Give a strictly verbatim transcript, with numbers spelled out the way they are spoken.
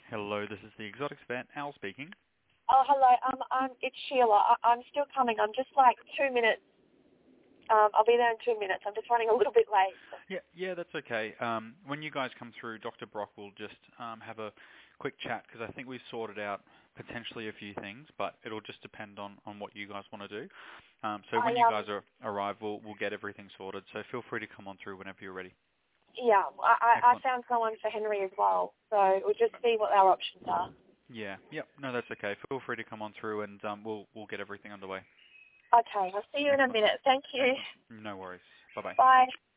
Hello, this is the Exotics Vet, Al speaking. Oh, hello. Um, um, it's Sheila. I, I'm still coming. I'm just like two minutes. Um, I'll be there in two minutes. I'm just running a little bit late. Yeah, yeah, that's okay. Um, when you guys come through, Doctor Brock will just um, have a quick chat because I think we've sorted out potentially a few things, but it'll just depend on, on what you guys want to do. Um, so I when you um, guys are, arrive, we'll, we'll get everything sorted. So feel free to come on through whenever you're ready. yeah, I, I I Excellent. found someone for Henry as well. So we'll just see what our options are. Yeah, yep. No, that's okay. Feel free to come on through, and um, we'll we'll get everything underway. Okay, I'll see you in a Excellent. minute. Thank you. Excellent. No worries. Bye bye. Bye.